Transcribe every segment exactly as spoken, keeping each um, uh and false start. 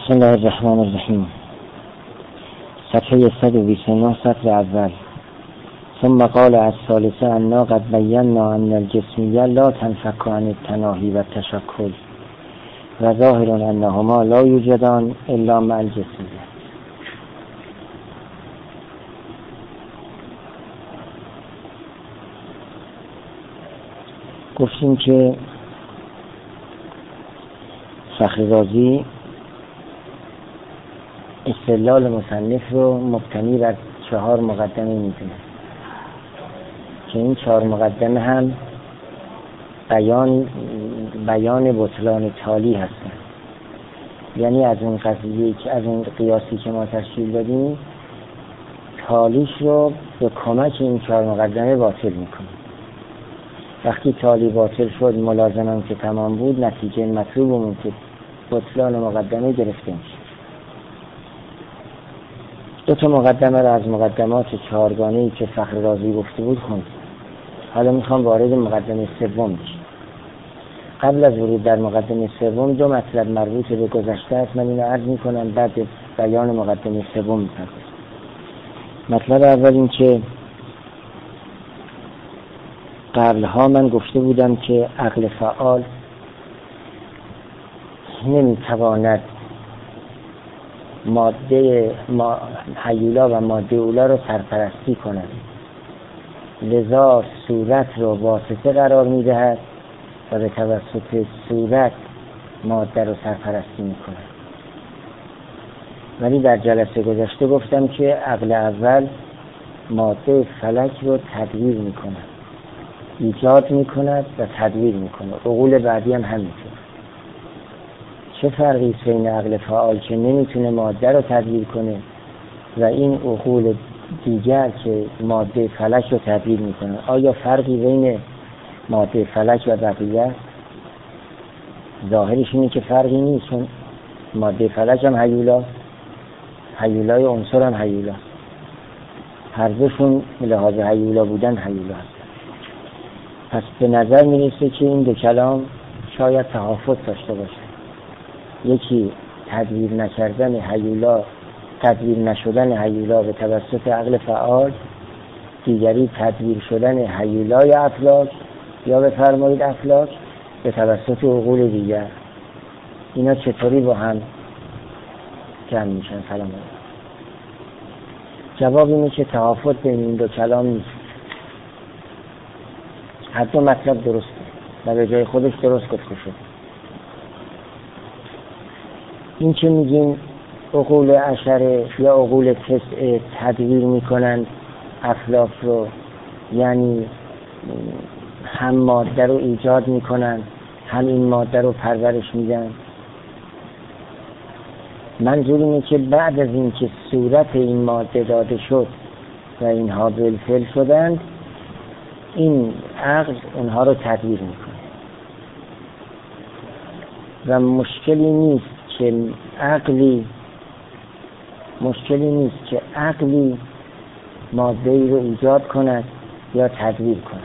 بسم الله الرحمن الرحیم. صفحه صد و بیست و نه سطر اول. ثم قال الثالثه انا قد بینا ان الجسمیه لا تنفك عن التناهی و التشکل و ظاهر انهما لا یوجدان الا مع الجسمیه. گفتیم که فخررازی استدلال مصنف رو مبتنی بر چهار مقدمه میدونه که این چهار مقدمه هم بیان بیان بطلان تالی هستن. یعنی از اون قضیه که از اون قیاسی که ما تشکیل دادیم تالیش رو به کمک این چهار مقدمه باطل میکنه. وقتی تالی باطل شد ملازمم که تمام بود، نتیجه مطلوبمون که بطلان مقدمه گرفته میشه. دو تا مقدمه را از مقدمات چهارگانه‌ای که فخررازی گفته بود خوند. حالا میخوام وارد مقدمه سوم بشم. قبل از ورود در مقدمه سوم دو مطلب مربوط به گذشته است، من اینو عرض میکنم بعد بیان مقدمه سوم میپردازم. مطلب اول این که قبلها من گفته بودم که عقل فعال نمیتواند ماده ما هیولا و ماده اولا رو سرپرستی کند، لذا صورت رو واسطه قرار میدهد و به توسط صورت ماده رو سرپرستی میکند. ولی در جلسه گذشته گفتم که عقل اول ماده فلک رو تدویر میکند، ایجاد میکند و تدویر میکند. عقول بعدی هم همینطور. چه فرقی بین عقل فعال که نمیتونه ماده رو تدویر کنه و این عقول دیگر که ماده فلک رو تدویر میکنه؟ آیا فرقی بین ماده فلک و بقیه؟ ظاهرش اینه که فرقی نیست، چون ماده فلک هم هیولا، هیولای عنصر هم هیولا، هر دوشون لحاظ هیولا بودن هیولا هست. پس به نظر میرسه که این دو کلام شاید تفاوت داشته باشه. یکی تدویر نکردن هیولا، تدویر نشدن هیولا به توسط عقل فعال، دیگری تدویر شدن هیولای افلاک یا به فرمایید افلاک به توسط عقول دیگر. اینا چطوری با هم جمع میشن؟ سلام علیکم. جواب اینه که تفاوت بین این دو کلام نیست. هر دو مطلب درسته و به جای خودش درست گفته شد. این که میگیم عقول عشره یا عقول تسعه تدویر میکنن افلاک رو، یعنی هم ماده رو ایجاد میکنن هم این ماده رو پرورش میدن. منظور اینه که بعد از این که صورت این ماده داده شد و اینها بالفعل شدند، این عقل اونها رو تدویر میکنه و مشکلی نیست که عقلی مشکلی نیست که عقلی ماده ای رو ایجاد کند یا تدویر کند.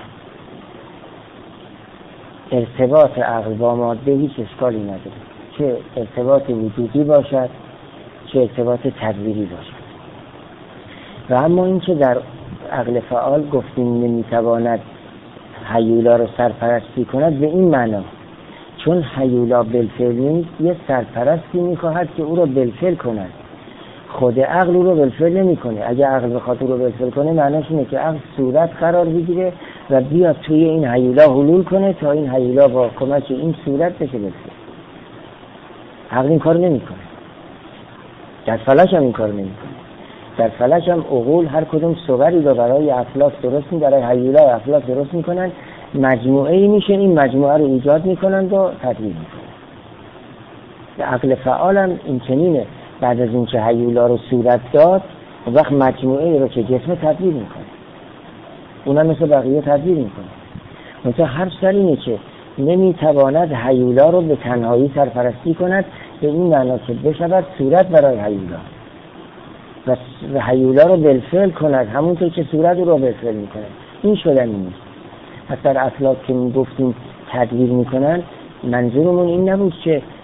ارتباط عقل با ماده هیچ اشکالی نداره، چه ارتباط وجودی باشد چه ارتباط تدویری باشد. و اما این که در عقل فعال گفتیم نمیتواند هیولا رو سرپرستی کند، به این معنا چون هیولا بالفعل نیست یه سرپرستی میخواهد که او رو بالفعل کند. خود عقل او رو بالفعل نمی کنه. اگه عقل بخواد او رو بالفعل کنه معناش اینه که عقل صورت قرار بگیره و بیاد توی این هیولا حلول کنه تا این هیولا با کمک این صورت بشه بالفعل. عقل این کار نمی کنه. در فلک هم این کار نمی کنه. در فلک هم عقول هر کدوم صوری رو برای افلاک درست می برای هیولا افلاک درست میکنن، مجموعه ای میشه، این مجموعه رو ایجاد میکنن و تدویر میکنن. عقل فعال هم این چنینه، بعد از این که هیولا رو صورت داد و وقت مجموعه ای رو که جسم تدویر میکنه، اونم مثل بقیه تدویر میکنه. مثلا هر سر اینه که نمیتواند هیولا رو به تنهایی سرپرستی کند، به این معنا که بشود صورت برای هیولا و هیولا رو بالفعل کند همونطور که صورت رو بالفعل میکنه. این شدن نیست. پس در افلاک که میگفتیم تدویر میکنن، منظورمون این نبود که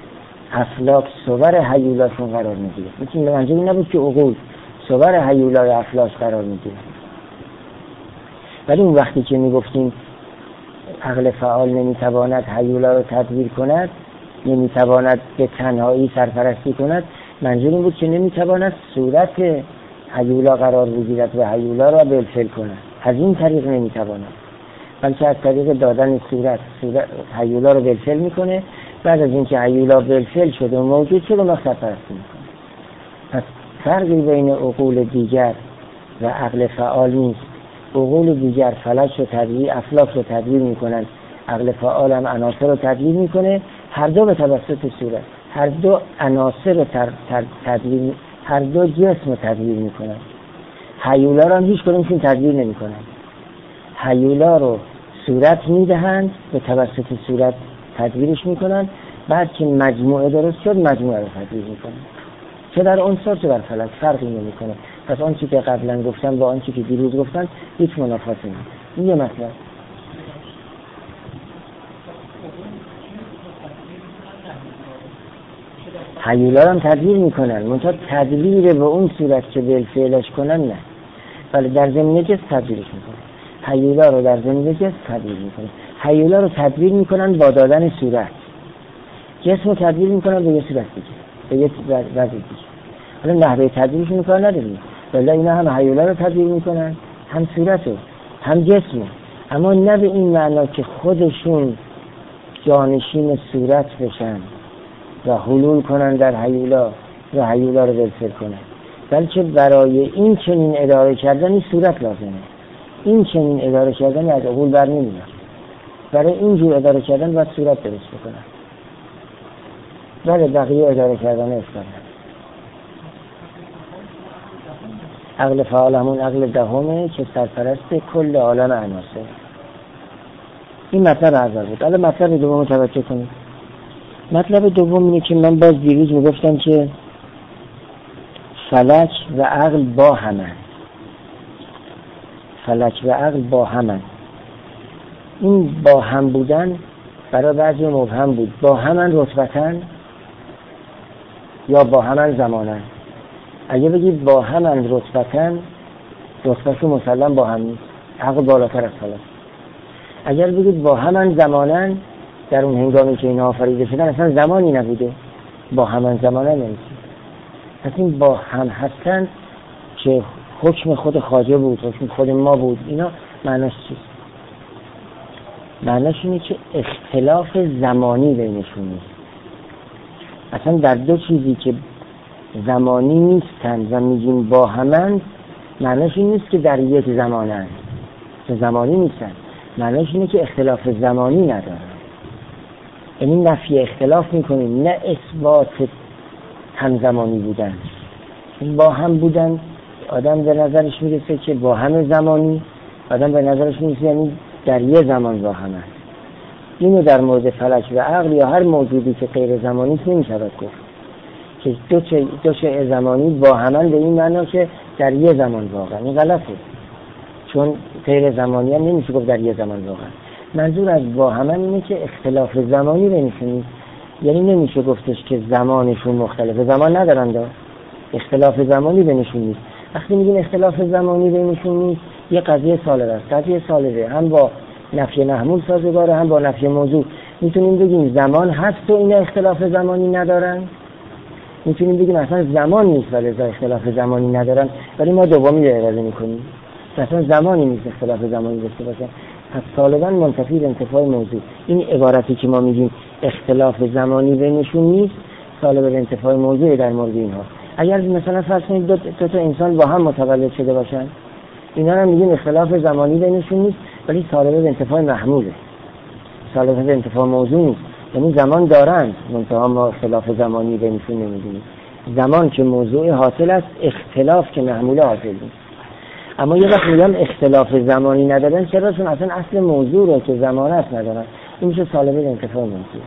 افلاک صور هیولاشون قرار میگیره. میتونیم منظور این نبود که عقول صور هیولای افلاک قرار میگیره. ولی اون وقتی که میگفتیم عقل فعال نمیتواند هیولا رو تدبیر کند، نمیتواند به تنهایی سرپرستی کند، منظور این بود که نمیتواند صورت هیولا قرار بگیرد و هیولا را بالفعل کند. از این طریق نمیتواند، بلکه از طریق دادن صورت صورت هیولا رو بالفعل میکنه. بعد از اینکه هیولا بالفعل شده و موجود شده اون سرپرستی میکنه. پس فرقی بین عقول دیگر و عقل فعال نیست. عقول دیگر فلک رو تدبیر، افلاک رو تدبیر میکنن، عقل فعال هم عناصر رو تدبیر میکنه، هر دو به توسط صورت، هر دو عناصر رو تدبیر، هر دو جسم رو تدبیر میکنن. هیولا رو هم هیچ کدومشون تدبیر نمیکنن. هیولا رو صورت میدهند، به توسط صورت تدبیرش میکنن، بعد که مجموعه درست شد مجموعه رو تدبیر میکنن. چه در عنصر چه در فلک فرقی نمیکنه. پس آن چی که قبلا گفتن با آن چی که دیروز گفتن هیچ منافاتی نیست. این یه مطلب. هیولا هم تدبیر میکنن، منتها تدبیر به اون صورت که بالفعلش کنن نه، ولی در زمینه جسم تدبیرش میکنن. هیولا رو در زمینه جسم تدبیر میکنن. هیولا رو تدبیر میکنن با دادن صورت، جسم رو تدبیر میکنن به یه صورت دیگه، به یه وضع دیگه. حالا نحوه تدبیرشون رو کار نداریم، ولی اینا هم هیولا رو تدبیر میکنن، هم صورت رو، هم جسم رو، اما نه به این معنا که خودشون جانشین صورت بشن و حلول کنن در هیولا و هیولا رو بالفعل کنن، بلکه برای این چنین اداره کردن این صورت لازمه. این چنین اداره کردن از عقول بر نمیاد. برای اینجور اداره کردن باید صورت درست بکنن، ولی بقیه اداره کردن اشکال نداره. عقل فعال همون عقل دهمه که سرپرست کل عالم عناصر. این مطلب اول بود. حالا مطلب دوم توجه کنید. مطلب دوم اینه که من باز دیروز میگفتم که فلک و عقل با همن. فلک و عقل با همن. این با هم بودن برای بعضی مبهم بود. با همن رتبتن یا با همن زمانن. اگه بگید با همن رتبتن، رتبهشون مسلم با هم نیست، عقل بالاتر از فلک. اگر بگید با همن زمانن، در اون هنگامی که اینا آفریده شدن اصلا زمانی نبوده، با همن زمانن نمیشه. پس این با هم هستن که حکم خود خواجه بود، حکم خود ما بود، اینا معناش چیست؟ معناش اینه که اختلاف زمانی بینشون نیست. اصلا در دو چیزی که زمانی نیستن و میگیم با همند، معناش این نیست که در یک زمانن، که زمانی نیستن. معناش اینه که اختلاف زمانی ندارن. یعنی نفی اختلاف میکنیم، نه اثبات همزمانی بودن. این با هم بودن، آدم به نظرش میرسه که با هم زمانی، آدم به نظرش میرسه یعنی در یه زمان با هم هست. اینو در مورد فلک و عقل یا هر موجودی که غیر زمانی نمیشود گفت که دو چه دو چه زمانی با همن، به این معنا که در یه زمان واقعا. این غلطه، چون غیر زمانی هم نمیشه گفت در یه زمان واقعا. منظور از با همن اینه که اختلاف زمانی بینشون نیست. یعنی نمیشه گفتش که زمانشون مختلفه، زمان ندارن دا. اختلاف زمانی بینشون نیست. وقتی میگیم اختلاف زمانی بینشون نیست، یه قضیه سالبه است. قضیه سالبه هم با نفی محمول سازگاره، هم با نفی موضوع. میتونیم بگیم زمان هست و اینا اختلاف زمانی ندارن، میتونیم بگیم اصلا زمان نیست ولی اختلاف زمانی ندارن، ولی ما دومی رو اراده میکنیم اصلا زمانی نیست اختلاف زمانی داشته باشه. پس غالبا منتفی به انتفاع موضوع. این عبارتی که ما میگیم اختلاف زمانی بینشون نیست، طالب به انتفاع موضوع در مورد اینها. اگر مثلا فرض کنید دو, دو تا انسان با هم متولد شده باشن، اینا هم میگیم اختلاف زمانی بینشون نیست، ولی طالب به انتفاع محموله، طالب به انتفاع موضوع نیست. یعنی زمان دارند، منتها ما اختلاف زمانی بینشون نمیدونیم. زمان که موضوع حاصل است، اختلاف که محمول حاصل نیست. اما یه وقت میگم اختلاف زمانی ندارن، چرا؟ چون اصلا اصل موضوع رو که زمان است ندارن. این میشه طالب به انتفاع موضوع.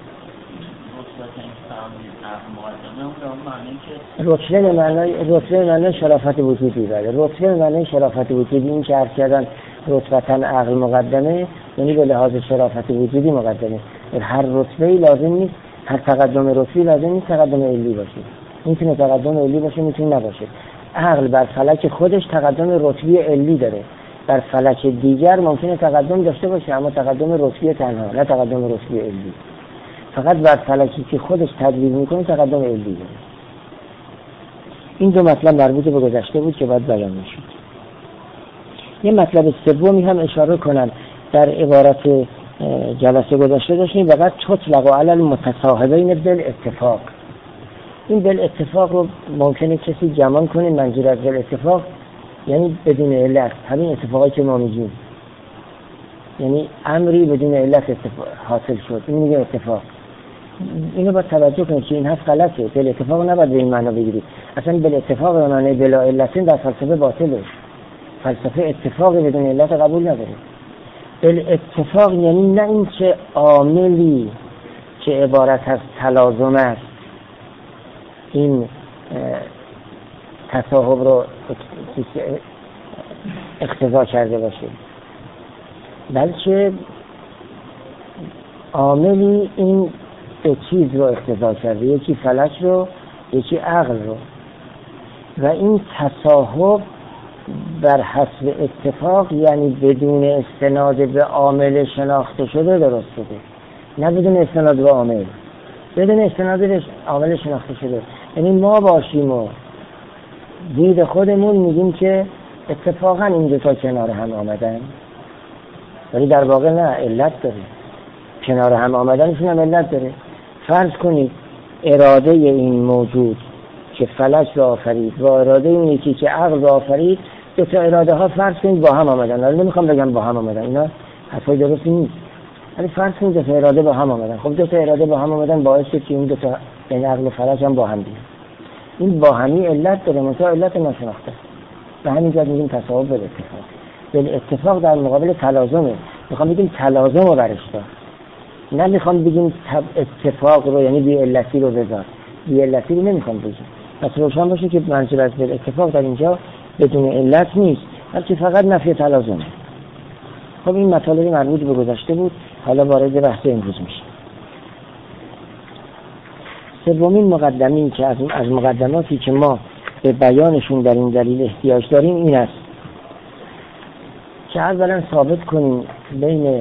رتبه به معنای رتبه به معنای شرافت وجودی داره. رتبه به معنای شرافت وجودی، این که عرض کردن رتبتن عقل مقدمه، یعنی به لحاظ شرافت وجودی مقدمه. هر رتبه‌ای لازم نیست هر تقدم رتبی لازم نیست تقدم علی باشه، میتونه تقدم علی باشه میتونه نباشه. عقل بر فلک خودش تقدم رتبی علی داره، بر فلک دیگر ممکنه تقدم داشته باشه اما تقدم رتبی تنها، نه تقدم رتبی علی. فقط بر فلکی که خودش تدبیر میکنه تقدم علی داره. این دو مطلب مربوط به گذشته بود که باید بیان میشد. یه مطلب سومی هم اشاره کنم در عبارت جلسه گذشته داشتیم، فقط تطلق علی المتصاحبین بالاتفاق. این بالاتفاق رو ممکنه کسی جمع کنه، منظور از بالاتفاق یعنی بدون علت، همین اتفاقی که ما میگیم، یعنی امری بدون علت اتفاق حاصل شد، این میگه اتفاق. اینو باید توجه کنید که این حرف غلطه. بالاتفاق نباید به این معنا بگیرید. اصلا بالاتفاق به معنی بلا علت در فلسفه باطله. فلسفه اتفاق بدون علت قبول نداره. بالاتفاق یعنی نه این که عاملی که عبارت از تلازم است این تصاحب رو اقتضا کرده باشه، بلکه عاملی این دو چیز رو اقتضا کرده، یکی فلک رو یکی عقل رو، و این تصاحب بر حسب اتفاق یعنی بدون استناد به عامل شناخته شده درست شده، نه بدون استناد به عامل، بدون استناد به عامل شناخته شده. یعنی ما باشیم و دید خودمون میگیم که اتفاقا این دو تا کنار هم آمدن، ولی در واقع نه، علت داره. کنار هم آمدنشون هم علت داره. فرض کنید اراده این موجود که فلک رو آفرید و اراده این یکی که عقل رو آفرید، دو تا اراده ها فرض کنید با هم آمدن. ولی نمیخوام بگم با هم آمدن، اینا حرفای درستی نیست، ولی فرض کنید دو تا اراده با هم آمدن. خب دو تا اراده با هم آمدن باعث شد که این دو تا یعنی عقل و فلک هم با هم بیان. این با همی علت داره، منتها علت ناشناخته. به همین جهت میگیم تصاحب بالاتفاق. بالاتفاق در مقابل تلازمه. میخوام بگیم تلازم رو برش دار، نه میخوام بگیم اتفاق رو یعنی بی علتی رو بذار. بی علتی رو نمیخوام بگیم. پس روشن باشه که منظور از بالاتفاق در اینجا بدون علت نیست، بلکه فقط نفی تلازمه. خب این مطالبی مربوط به گذشته بود، حالا وارد بحث امروز میشه. سومین مقدمی که از از مقدماتی که ما به بیانشون در این دلیل احتیاج داریم این است که اولا ثابت کنیم بین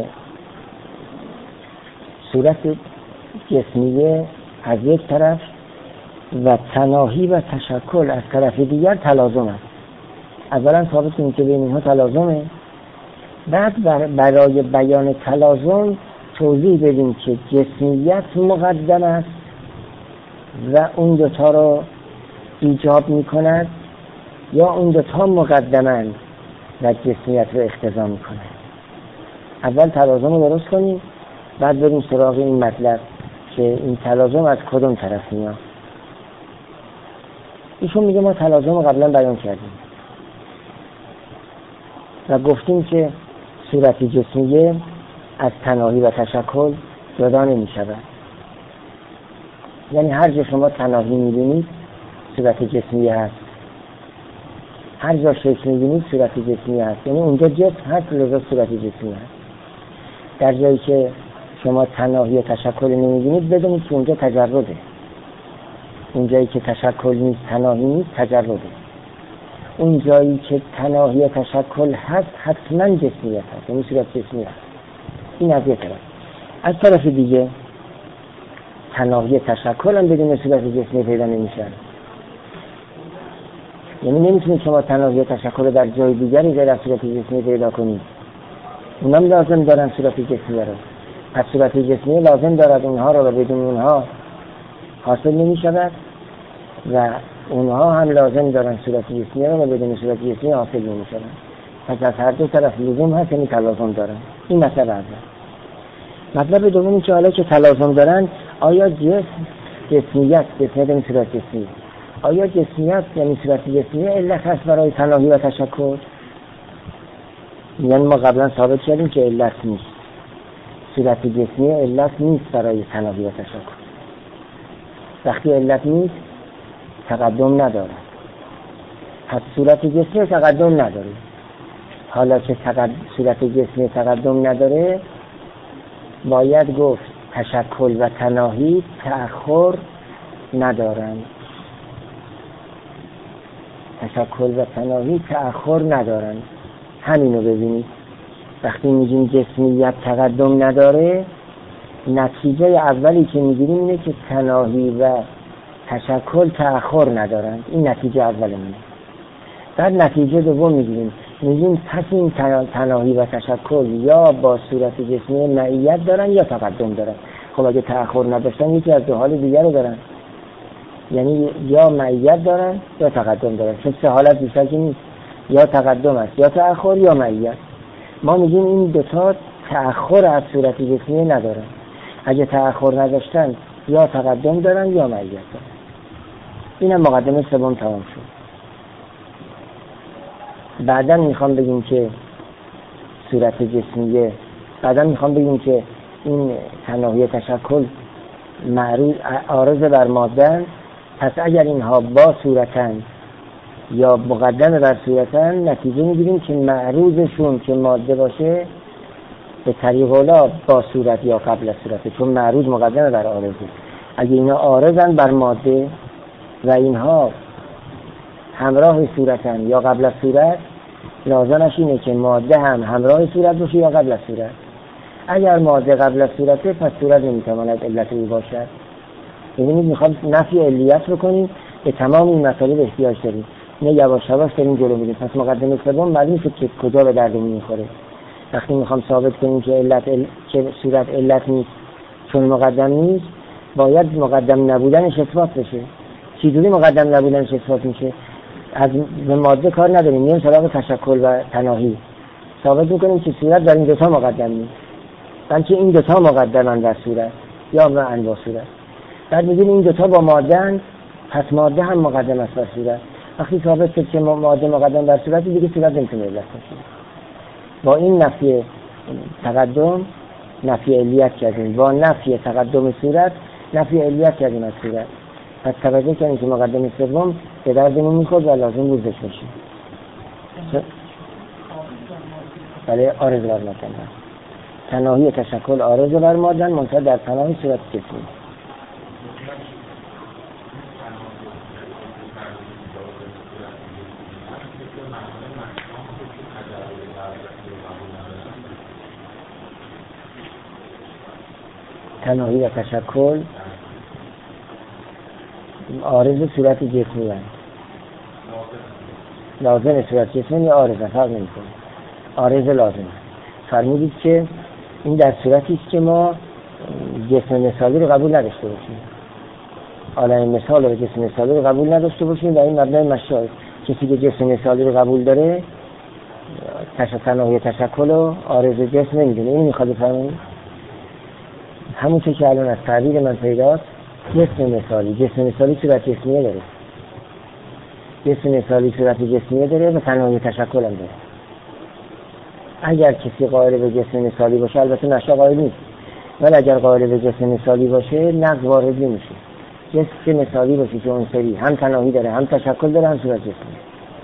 صورت جسمیه از یک طرف و تناهی و تشکل از طرف دیگر تلازم است. اولا ثابت کنیم که بین اینها تلازمه، بعد برای بیان تلازم توضیح بدیم که جسمیت مقدم است و اون دوتا رو ایجاب می کند یا اون دوتا مقدمند و جسمیت رو اقتضا می کند. اول تلازم رو درست کنیم، بعد بریم سراغ این مطلب که این تلازم از کدوم طرف میاد. ایشون میگه ما تلازم رو قبلا بیان کردیم و گفتیم که صورت جسمیه از تناهی و تشکل جدا نمی شود. یعنی هر جا شما تناهی میبینید صورت جسمیه هست، هر جا شکل میبینید صورت جسمیه هست، یعنی اونجا جسم هست لذا صورت جسمیه هست. در جایی که شما تناهی و تشکل نمیبینید بدونید که اونجا تجرده. اون جایی که تشکل نیست تناهی نیست تجرده. اون جایی که تناهی و تشکل هست حتما جسمیت هست، یعنی صورت جسمیه هست. این از یک طرف. از طرف دیگه تناهی تشکل هم بدون صورت جسمی پیدا نمیشه. یعنی نمیتونید شما تناهی تشکل در جای دیگری غیر از صورت جسمی پیدا کنید. اونم لازم دارن صورت جسمی رو. پس صورت جسمی لازم دارد اونها رو و بدون اونها حاصل نمیشود و اونها هم لازم دارن صورت جسمی رو و بدون صورت جسمی حاصل نمیشود. پس از هر دو طرف لزوم هست، یعنی تلازم دارن. این مسئله اول. مطلب دومی که حالا که تلازم دارن، آیا جسم جسمیت جسمیت یعنی صورت جسمی، آیا جسمیت یعنی صورت جسمی علت هست برای تناهی و تشکل؟ یعنی ما قبلا ثابت کردیم که علت نیست. صورت جسمی علت نیست برای تناهی و تشکل. وقتی علت نیست تقدم نداره. پس صورت جسمی تقدم نداره. حالا که تقد... صورت جسمی تقدم نداره، باید گفت تشکل و تناهی تأخر ندارند. تشکل و تناهی تأخر ندارند. همینو ببینید، وقتی میگیم جسمیت تقدم نداره، نتیجه اولی که میگیریم اینه که تناهی و تشکل تأخر ندارند. این نتیجه اولمونه. بعد نتیجه دوم میگیریم، میگیم پس این تناهی و تشکل یا با صورت جسمی معیت دارن یا تقدم دارن. خب اگه تأخر نداشتن یکی از دو حال دیگر رو دارن، یعنی یا معیت دارن یا تقدم دارن. چون سه حالت بیشتر که نیست، یا تقدم است یا تأخر یا معیت. ما میگیم این دوتا تأخر از صورت جسمی ندارن. اگه تأخر نداشتن یا تقدم دارن یا معیت دارن. اینم مقدمه سوم تمام شد. بعدا میخوام بگیم که صورت جسمیه، بعدا میخوام بگیم که این تناهی تشکل معروض عارض بر مادن. پس اگر اینها با صورتن یا مقدم بر صورتن، نتیجه میگیریم که معروضشون که ماده باشه به طریق اولا با صورت یا قبل از صورت، چون معروض مقدم بر عارضه. اگه اینا عارضن بر ماده و اینها همراه صورتن یا قبل از صورت، لازمش اینه که ماده هم همراه صورت باشه یا قبل از صورت. اگر ماده قبل از صورته، پس صورت نمیتواند علت او باشد. ببینید میخوام نفی علیت رو کنیم، به تمام این مسائل احتیاج داریم. نه یواش یواش داریم جلو میریم. پس مقدمه سوم معلومه که کجا به دردمون میخوره. وقتی میخوام ثابت کنیم که علت ال... که صورت علت نیست چون مقدم نیست، باید مقدم نبودنش اثبات بشه. چجوری مقدم نبودنش اثبات میشه؟ از به ماده کار نداریم، میایم سراغ تشکل و تناهی. ثابت میکنیم که صورت در این دوتا مقدم نیست، بلکه این دوتا مقدمن در صورت یا معن با صورت. بعد میگیم این دوتا با ماده، پس ماده هم مقدم است بر صورت. وقتی ثابت شد که ماده مقدم بر صورت، دیگه صورت نمیتونه علت باشه. با این نفی تقدم نفی علیت کردیم، با نفی تقدم صورت نفی علیت کردیم از صورت. پس توجه کنیم که مقدمه سوم به دردمون میخورد و لازم بود بهش باشیم. بله، عارض بر مادن هست. تناهی تشکل عارض بر مادن، منتها در تناهی صورت جسمی. تناهی و تشکل عارض صورت جسمی هست. لازم صورت جسمی یا عارض فرق نمی‌کنه. عارض لازم. فرمودید که این در صورتی است که ما جسم مثالی رو قبول نداشته باشیم. عالم مثال و جسم مثالی رو قبول نداشته باشیم و این مبنای مشاهد. کسی که جسم مثالی رو قبول داره، تناهی تشکل و عارض جسم نمیدونه. این میخواد بفهمید همون چه که الان از تعبیر من پیداست، جسم مثالی جسم مثالی صورت جسمیه داره، جسم مثالی صورت جسمیه داره و تناهی تشکل هم داره. اگر کسی قائل به جسم مثالی باشه، البته نشا قائل نیست، ولی اگر قائل به جسم مثالی باشه نقض وارد نمیشه. جسم مثالی باشه که اون سری هم تناهی داره هم تشکل داره هم صورت جسمی.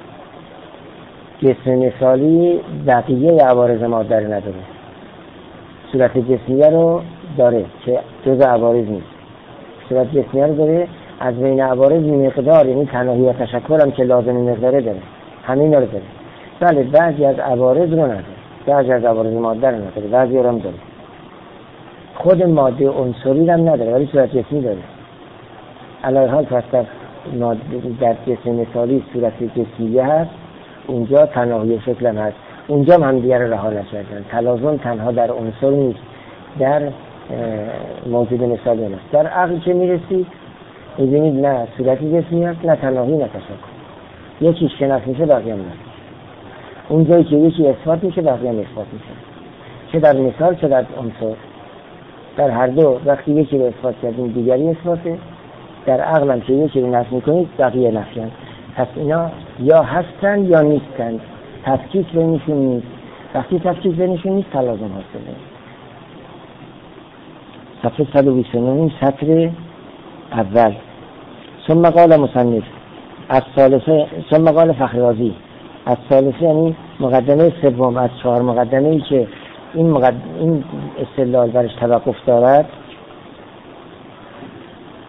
جسم مثالی بقیه عوارض ماده نداره، صورت جسمیه رو داره که جزء عوارض نیست. صورت جسمیه رو داره، از بین عوارض مقدار، یعنی تناهی و تشکل هم که لازم مقداره داره، همین رو داره. بله، بعضی از عوارض رو نداره، بعضی از عوارض ماده رو نداره، بعضی رو هم داره. خود ماده عنصری هم نداره ولی صورت جسمی داره. علاوه حال پس در در جسم مثالی صورت جسمیه هست، اونجا تناهی شکل هم هست، اونجا هم دیگر رها نکردن. تلازم تنها در عنصر نیست، در موجود مثالی هست. در عقل که میرسید میبینید نه صورت جسمی هست، نه تناهی، نه تشکل. یکی شناخت میشه، بقیه هم نه. اونجایی که یکی اثبات میشه، بقیه هم اثبات میشه، چه در مثال چه در عنصر. در هر دو وقتی یکی رو اثبات کردیم دیگری اثباته. در عقل هم که یکی رو نفی میکنید بقیه نفیان. پس اینا یا هستن یا نیستن، تفکیک بینشون نیست. وقتی تفکیک بینشون نیست تلازم حاصله. صفحه صد و بیست و نه سطر اول. ثم قال مصنف از ثالثه، ثم قال فخررازی از ثالثه، یعنی مقدمه سوم از چهار مقدمه‌ای که این مقدمه این استدلال برش توقف دارد،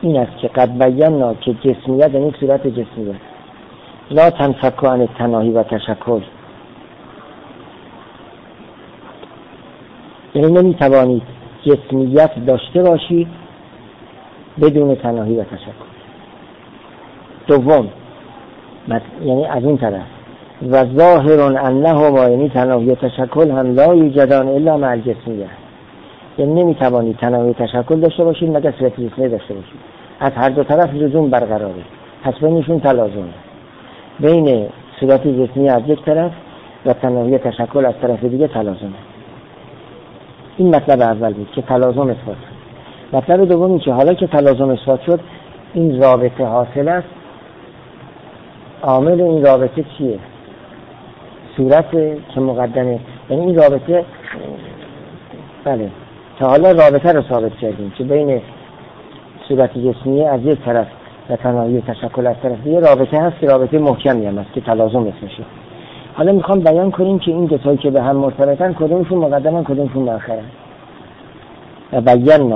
این است که قد بینا که جسمیت یعنی صورت جسمیت لا تنفک عن التناهی و تشکل، یعنی نمیتوانید جسمیت داشته باشید بدون تناهی و تشکل. دوم یعنی از این طرف و ظاهر انهما یعنی تناهی و تشکل هم لا یوجدان الا مع الجسمیه، یعنی نمیتوانید تناهی و تشکل داشته باشید مگر صورت جسمیه داشته باشید. از هر دو طرف لزوم برقراره، پس بینشون تلازمه، بین صورت جسمیه از یک طرف و تناهی و تشکل از طرف دیگه تلازمه. این مطلب اول بود که تلازم اثبات. مطلب دومی که حالا که تلازم اثبات شد این رابطه حاصل است، عامل این رابطه چیه؟ صورت که مقدمه، یعنی این رابطه بله تا حالا رابطه رو ثابت کردیم که بین صورت جسمیه از یک طرف و تناهی و تشکل از طرف دیگه رابطه هست که رابطه محکمی هم است که تلازم اسمشه. حالا میخوام بیان کنیم که این دو تایی که به هم مرتبطن کدومشون مقدمن کدومشون مؤخرن. و بینا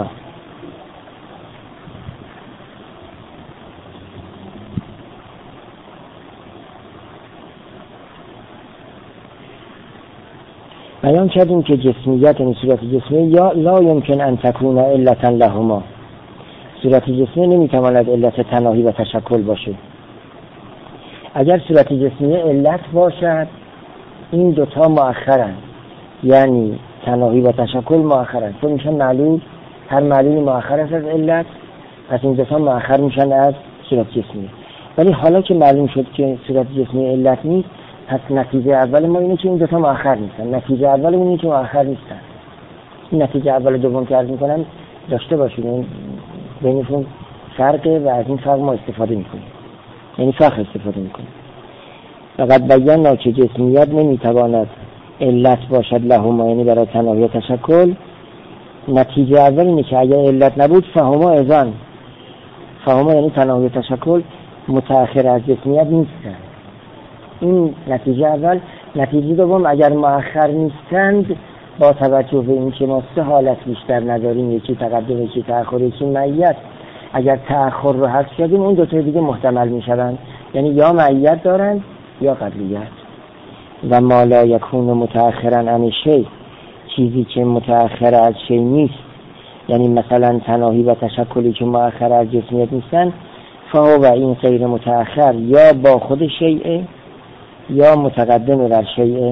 بیان کردیم که جسمیت یعنی صورت جسمیه یا لا یمکن ان تکون علتا لهما، صورت جسمیه نمیتواند علت تناهی و تشکل باشه. اگر صورت جسمیه علت باشد این دوتا مؤخرن، یعنی تناهی و تشکل مؤخرن، چون میشن معلول، هر معلولی مؤخر است از علت، پس این دوتا مؤخر میشن از صورت جسمیه. ولی حالا که معلوم شد که صورت جسمیه علت نیست، پس نتیجه اول ما اینه که این دوتا مؤخر نیستن. نتیجه اول اینه که مؤخر نیستن. این نتیجه اول دوم که عرض میکنم داشته باشید، این بینشون فرقه و از این فرق ما استفاده میکنیم، یعنی فرق استفاده میکنیم. فقط بیان که جسمیت نمیتواند علت باشد لهما، یعنی برای تناهی و تشکل. نتیجه اول اینه که اگر علت نبود فهما اذن، فهما یعنی تناهی و تشکل متأخر از جسمیت نیستن. این نتیجه اول. نتیجه دوم اگر مؤخر نیستند با توجه به اینکه ما سه حالت بیشتر نداریم، یکی تقدم یکی تأخر یکی معیت، اگر تأخر رو حذف کردیم اون دو تا دیگه محتمل میشوند، یعنی یا معیت دارند یا قبلیت. و ما لا یکون متأخرا عن شیء، چیزی که متأخر از شیء نیست، یعنی مثلا تناهی و تشکلی که مؤخر از جسمیت نیستن، فهو و این غیر متأخر یا با خود شیء یا متقدم بر شیء.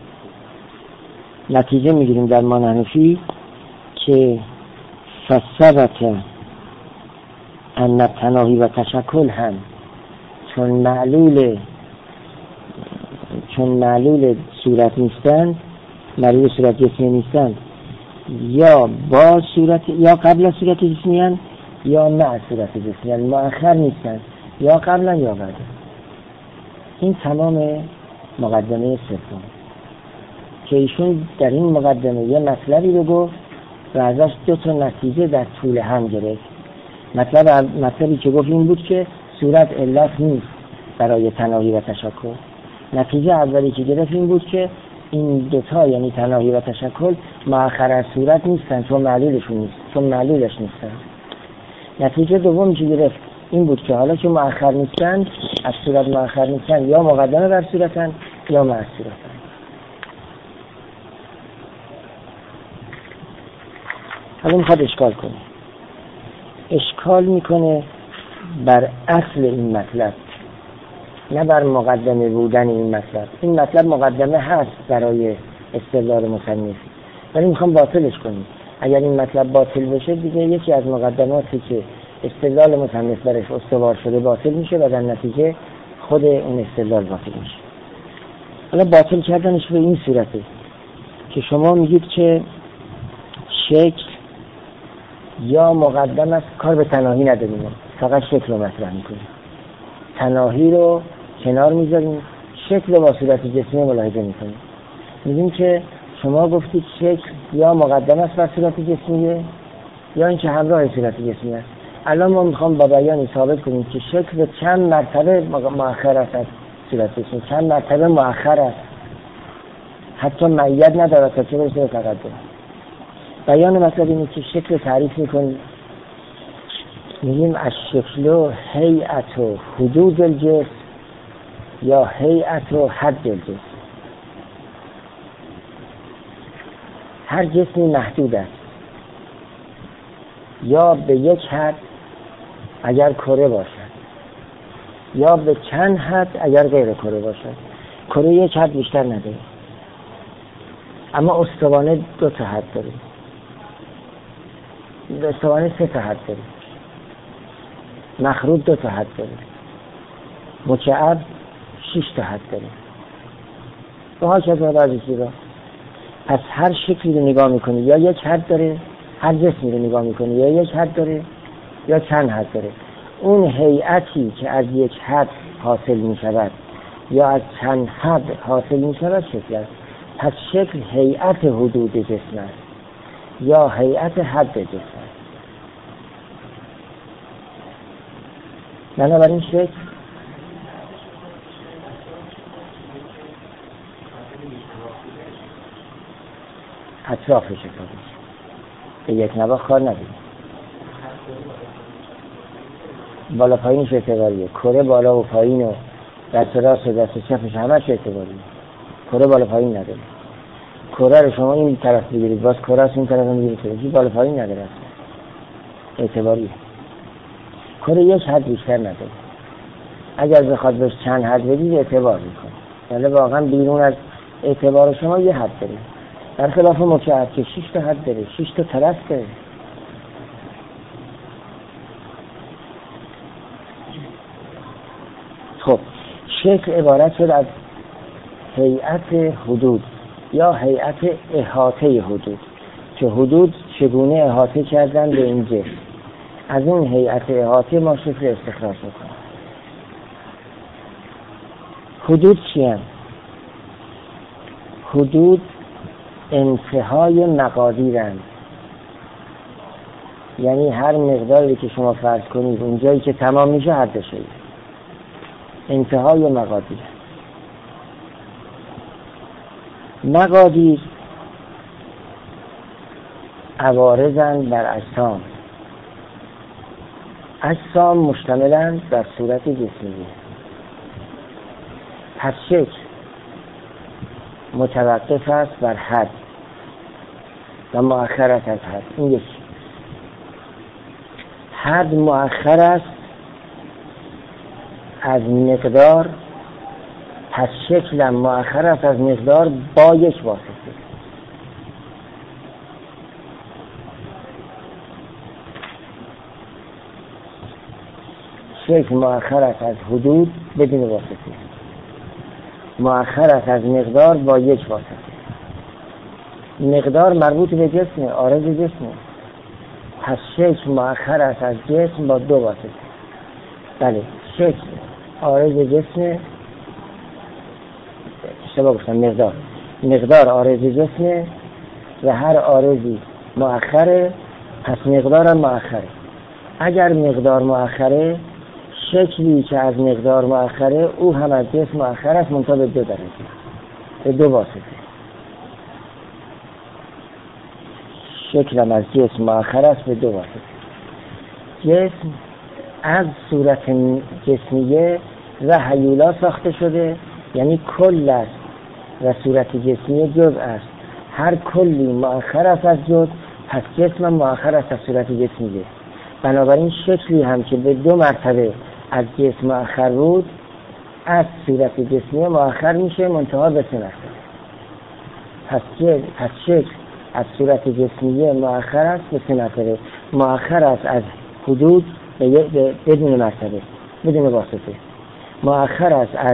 نتیجه میگیریم در ما حنفی که فثبت ان تناهی و تشکل هم چون معلول چون معلول صورت نیستن، معلول صورت جسمی نیستن، یا با صورت یا قبل از صورت جسمی هن یا مع صورت جسمی هن، مؤخر نیستن، یا قبلا یا بعد. این تمام مقدمه سوم که ایشون در این مقدمه یه مطلبی رو گفت و ازش دو تا نتیجه در طول هم گرفت. مطلب مطلبی که گفت این بود که صورت علت نیست برای تناهی و تشکل. نتیجه اولی که گرفت این بود که این دوتا یعنی تناهی و تشکل مؤخر از صورت نیستن چون معلولشون نیست، چون معلولش نیستن. نتیجه دومی که گرفت این بود که حالا که مؤخر نیستن، از صورت مؤخر نیستن، یا مقدمه بر صورتن یا مع صورتن. حالا میخواد اشکال کنه. اشکال میکنه بر اصل این مطلب، نه بر مقدمه بودن این مطلب. این مطلب مقدمه هست برای استدلال مصنف، ولی میخوام باطلش کنیم. اگر این مطلب باطل بشه دیگه یکی از مقدماتی که استدلال مصنف برش استوار شده باطل میشه و در نتیجه خود اون استدلال باطل میشه. حالا باطل کردنش به این صورته که شما میگید که شکل یا مقدم است، کار به تناهی نداریم، فقط شکل رو مطرح میکنیم، تناهی رو کنار میذاریم، شکل رو با صورت جسمی ملاحظه میکنیم. میگیم که شما گفتید شکل یا مقدم است بر صورت جسمیه یا اینکه همراه صورت جسمی است. الان ما میخوام با بیانی ثابت کنیم که شکل به چند مرتبه مؤخر است از صورت جسمی، چند مرتبه مؤخر است، حتی معیت ندارد تا چه برسه به تقدم. بیان مطلب اینه که شکل تعریف میکنیم میگیم از شکل و هیئت و حدود الجسم یا هیئت و حد الجسم. هر جسمی محدود است، یا به یک حد اگر کره باشد، یا به چند حد اگر غیر کره باشد. کره یک حد بیشتر نداره، اما استوانه دو تا حد داره، استوانه سه تا حد داره، مخروط دو تا حد داره، مکعب شش تا حد داره و ها که از بعضی چیزا. پس هر شکلی رو نگاه میکنی یا یک حد داره، هر جسمی رو نگاه میکنی یا یک حد داره یا چند حد داره. اون هیئتی که از یک حد حاصل میشود یا از چند حد حاصل میشود شکل است. پس شکل هیئت حدود جسم است یا هیئت حد جسم است. بنابراین شکل اطرافش کاری به یک نواخت کار ندید. بالا پایینش اعتباریه، کره بالا و پایین و دست راست و دست چپش همش اعتباریه. کره بالا پایین نداره. کره رو شما این طرف بگیرید باز کره از این طرف هم بگیرید بالا پایین نداره، اعتباریه. کره یک حد بیشتر نداره. اگر بخواد بهش چند حد بدید اعتبار میکنه، ولی واقعا بیرون از اعتبار شما یه حد داره. در خلاف مکعب که شش تا حد داره، شش تا طرف داره. خب شکل عبارت شد از هیئت حدود یا هیئت احاطه حدود، که حدود چگونه احاطه کردن به این جسم. از این هیئت احاطه ما شکل استخراج میکنیم. حدود چی هم؟ حدود انتهای مقادیرند، یعنی هر مقداری که شما فرض کنید اونجایی که تمام میشه حد شد، انتهای مقادیر. مقادیر عوارضند بر اجسام، اجسام مشتملند بر صورت جسمی. پس شکل متوقف است بر حد و مؤخر است از حد. این یکی. حد مؤخر است از مقدار، پس شکل مؤخر است از مقدار با یک واسطه. شکل مؤخر است از حدود بدون واسطه، مؤخر است از مقدار با یک واسطه. مقدار مربوط به جسمه، عارض جسمه. پس شکل مؤخر است از جسم با دو واسطه. بله، شکل عارض جسمه، اشتباه گفتم، مقدار مقدار عارض جسمه و هر عارضی مؤخره، پس مقدارم مؤخره. اگر مقدار مؤخره، شکلی که از مقدار مؤخره او هم از جسم مؤخر است، منتها به دو درجه، به دو واسطه. شکلم از جسم مؤخر است به دو واسطه. جسم از صورت جسمیه و هیولا ساخته شده، یعنی کل است و صورت جسمیه جزء است. هر کلی مؤخر است از جزء، پس جسم مؤخر است از صورت جسمیه. بنابراین شکلی هم که به دو مرتبه از جسم مؤخر بود، از صورت جسمیه مؤخر میشه، منتها به سه مرتبه. پس پس شکل از صورت جسمیه مؤخر است به سه مرتبه. مؤخر است از حدود به بدون مرتبه، بدون واسطه. مؤخر است از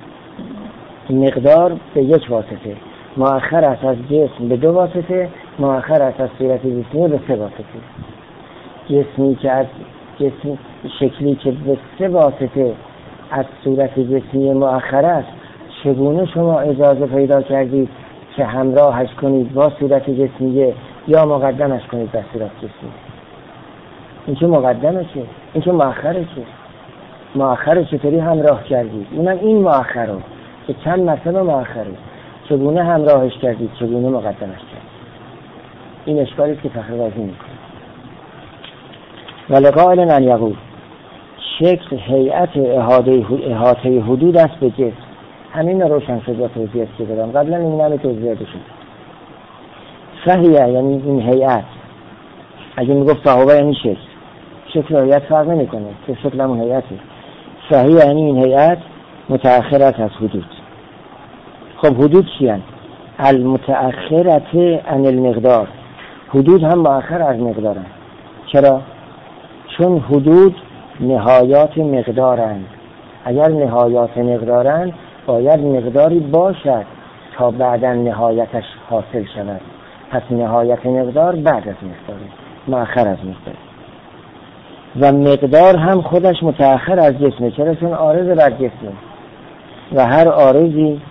مقدار به یک واسطه. مؤخر است از جسم به دو واسطه. مؤخر است از صورت جسمیه به سه واسطه. جسمی که از جسم شکلی که به سه واسطه از صورت جسمی مؤخر است، چگونه شما اجازه پیدا کردید که همراهش کنید با صورت جسمیه یا مقدمش کنید با صورت جسمیه؟ این که مقدمه چه؟ این که مؤخره چه؟ مؤخره چطوری همراه کردید؟ اونم این مؤخره که چند مرتبه مؤخره، چگونه همراهش کردید؟ چگونه مقدمش کردید؟ این اشکالی که فخرآوردی میکنه. ولقائل ان یقول شکل هیئت احاطه حدود است به جسم. همین روشن شد با توضیح که دادم قبلا، این همه توضیح داده شد. فهیه یعنی این هیئت، اگه میگفت فهوه یعنی شکل، شکل و هیئت فرق نمیکنه که شکل همون هیئته. فهیه یعنی این هیئت متأخرت از حدود. خب حدود چی هست؟ المتأخرت عن المقدار. حدود هم مؤخر از مقدارن. چرا؟ چون حدود نهایات مقدارند. اگر نهایات مقدارند باید مقداری باشد تا بعدا نهایتش حاصل شود. پس نهایت مقدار بعد از مقداره، مؤخر از مقدار. و مقدار هم خودش متأخر از جسمه. چرا؟ چون عارض بر جسمه و هر عارضی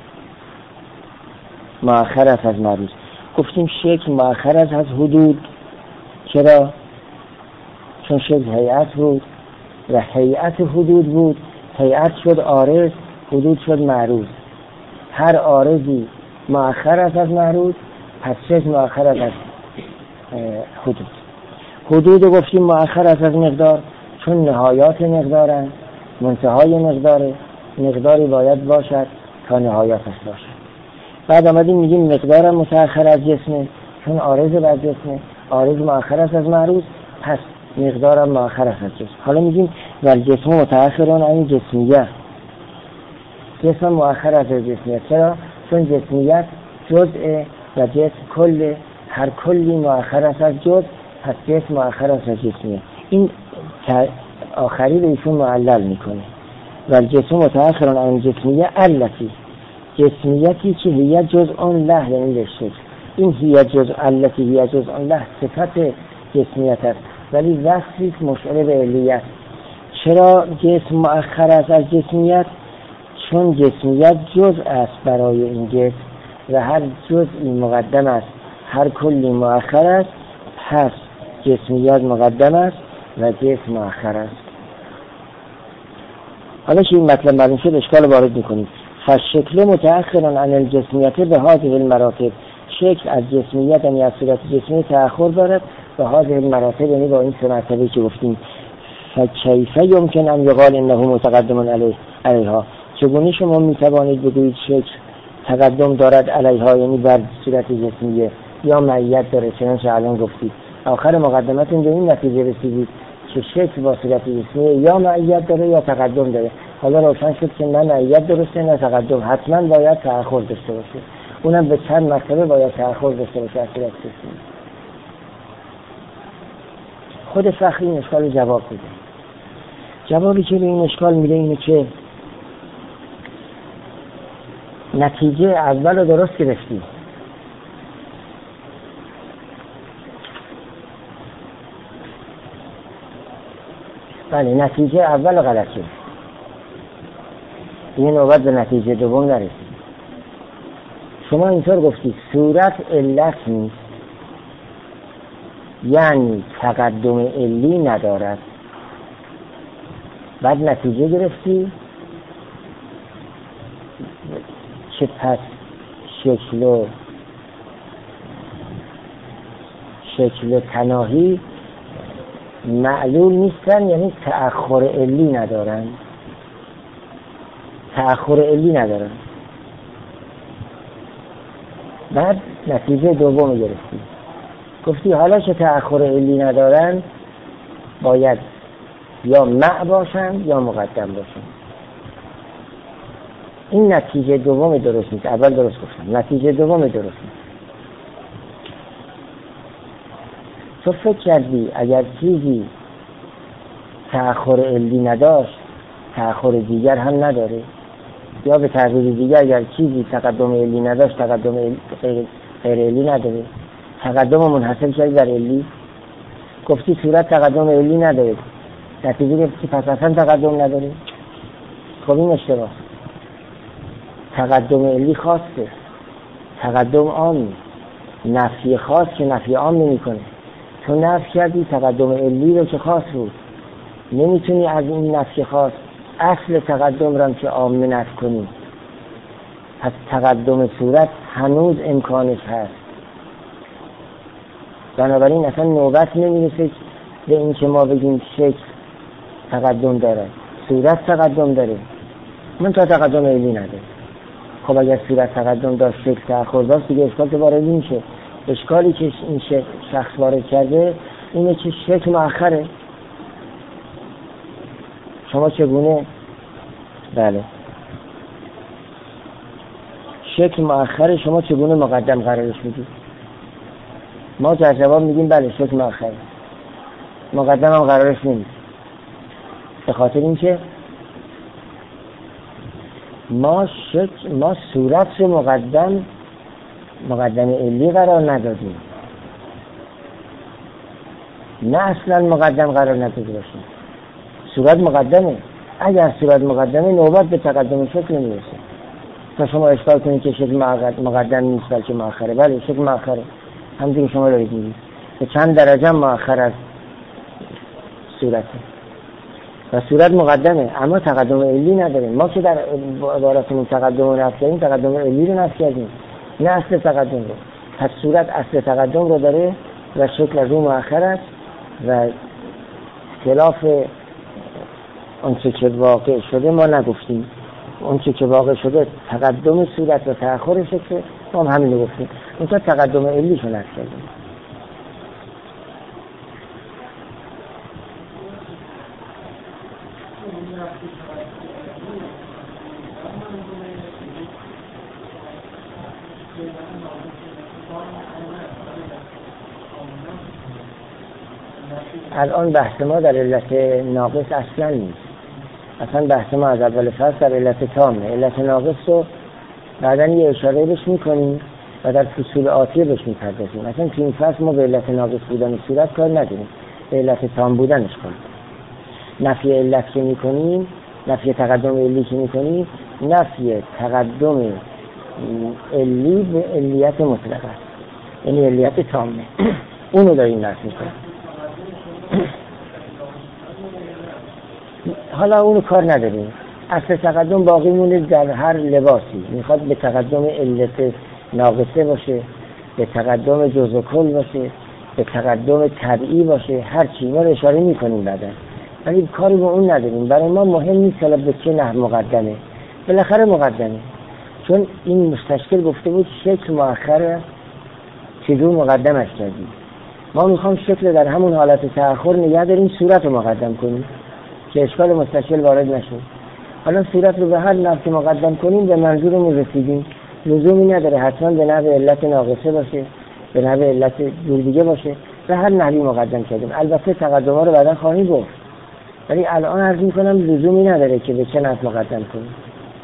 مؤخر است از معروض. گفتیم شکل مؤخر است از حدود. چرا؟ چون شکل هیئت بود و هیئت حدود بود. هیئت شد عارض، حدود شد معروض. هر عارضی مؤخر است از معروض، پس شکل مؤخر است از حدود. حدود گفتیم مؤخر است از مقدار چون نهایات مقدارن، منتهای مقداره، مقداری باید باشد تا نهایتش باشد. بعد آمدیم میگیم مقدارم متأخر از جسمه چون عارض بر جسمه، عارض مؤخر است از معروض، پس مقدارم مؤخر است از جسم. حالا میگیم ول جسم متأخران عن جسمیه. جسم مؤخر است از جسمیه. چرا؟ چون جسمیت جزء و جسم کل، هر کلی مؤخر است از جزء، پس جسم مؤخر است از جسمیه. این آخری به ایشون معلل میکنه. ول جسم متأخران عن جسمیه التی، جسمیتی که هی جزء له یعنی لشکل. این هی جزء التی هی جزء له صفت جسمیت است ولی وصفی مشعر به علیت. چرا جسم مؤخر است از جسمیت؟ چون جسمیت جزء است برای این جسم و هر جزئی مقدم است، هر کلی مؤخر است، پس جسمیت مقدم است و جسم مؤخر است. حالا که این مطلب معلوم شد اشکال وارد میکنید. فالشکل متأخرا عن الجسمیت به هذه المراتب، شکل از جسمیت یعنی از صورت جسمی تأخر دارد به هذه المراتب یعنی با این سه مرتبه که گفتیم. فکیف یمکن ان یقال انه متقدم علیه علیها، چگونه شما میتوانید بگویید شکل تقدم دارد علیها یعنی بر صورت جسمیه یا معیت داره؟ چنانچه الان گفتید آخر مقدمتون به این نتیجه رسیدید که شکل با صورت جسمیه یا معیت داره یا تقدم داره. حالا روشن شد که نه معیت درسته نه تقدم، حتما باید تأخر داشته باشه، اونم به چند مرتبه باید تأخر داشته باشه از صورت جسمیه. خود فخری این اشکال جواب میده. جوابی که به این اشکال میده اینه که نتیجه اول رو درست گرفتی، بله نتیجه اول غلطه، این نوبت به نتیجه دوم نرسید. شما اینطور گفتی صورت علت نیست یعنی تقدم علی ندارد، بعد نتیجه گرفتی که پس شکل و شکل تناهی معلول نیستن یعنی تأخر علی ندارن، تأخر علی ندارن. بعد نتیجه دوم گرفتی، گفتی حالا که تأخر علی ندارن باید یا مع باشن یا مقدم باشن. این نتیجه دوم درست نیست، اول درست گفتم، نتیجه دوم درست نیست. تو فکر کردی اگر چیزی تأخر علی نداشت تأخر دیگر هم نداره، یا به تعبیر دیگر اگر چیزی تقدم علی نداشت تقدم غیر علی نداره. تقدم منحصر کردی در علی، گفتی صورت تقدم علی نداره، نتیجه گفتی پس اصلا تقدم نداره. خب این اشتباه. تقدم علی خاصه، تقدم عامی، نفی خاص که نفی عام نمی کنه. تو نفی کردی تقدم علی رو که خاص بود، نمیتونی از این نفی خاص اصل تقدم رو که عام نفی کنی. پس تقدم صورت هنوز امکانش هست، بنابراین اصلا نوبت نمیرسه به این که ما بگیم شکل تقدم داره، صورت تقدم داره، من تا تقدم علی نداره. خب اگر صورت تقدم داشت شکل تأخر داشت دیگه اشکال که وارد نمیشه. اشکالی که این شخص وارد کرده اینه که شکل مؤخره. شما چگونه؟ بله شکل مؤخره، شما چگونه مقدم قرارش میدید؟ ما در جواب میگیم بله شکل مؤخره، مقدم هم قرارش نمیدید. به خاطر اینکه ما شکل ما صورت رو مقدم مقدم علی قرار ندادیم، نه اصلا مقدم قرار نداده باشیم. صورت مقدمه، اگر صورت مقدمه نوبت به تقدم شکل نمیرسه. تا شما اشکال کنید که شکل مقدم نیست بلکه مؤخره. بله شکل مؤخره، همونطور که شما دارید میگید به چند درجه مؤخر از صورته و صورت مقدمه اما تقدم علی نداریم. ما که در عبارتمون تقدم رو نفی کردیم تقدم علی رو نفی کردیم، نه اصل تقدم رو. پس صورت اصل تقدم رو داره و شکل از اون مؤخر است و خلاف اونچه که واقع شده ما نگفتیم. اونچه که واقع شده تقدم صورت و تأخر شکل، ما هم همین رو گفتیم. اونجا تقدم علی رو نفی کردیم. الان بحث ما در علت ناقص اصلا نیست. اصلا بحث ما از اول فصل در علت تامه. علت ناقص رو بعداً یه اشاره بهش میکنیم و در فصول آتیه بهش میپردازیم. اصلا تو این فصل ما به علت ناقص بودن صورت کار نداریم، به علت تام بودنش کنیم. نفی علت که میکنیم، نفی تقدم علی که میکنیم، نفی تقدم علی به علیت مطلق است، یعنی علیت تامه. اونو داریم نفی میکنیم. حالا اونو کار نداریم. اصل تقدم باقی مونه در هر لباسی. میخواد به تقدم علت ناقصه باشه، به تقدم جزء کل باشه، به تقدم طبعی باشه، هر چی ما رو اشاره میکنیم بعدا، ولی کاری به اون نداریم. برای ما مهم نیست که به چه نحو مقدمه، بالاخره مقدمه. چون این مستشکل گفته بود شکل مؤخره چجور مقدمش کردیم. ما میخوام شکل در همون حالت تأخر نگه داریم، صورت رو مقدم کنیم که اشکال مستشکل وارد نشه. حالا صورت رو به هر نحو که مقدم کنیم به منظورمون رسیدیم. لزومی نداره حتما به نحو علت ناقصه باشه، به نحو علت جور دیگه باشه، به هر نحوی مقدم کردیم. البته تقدم‌ها رو بعدا خواهیم گفت، ولی الان عرض می‌کنم لزومی نداره که به چه نحو مقدم کنیم.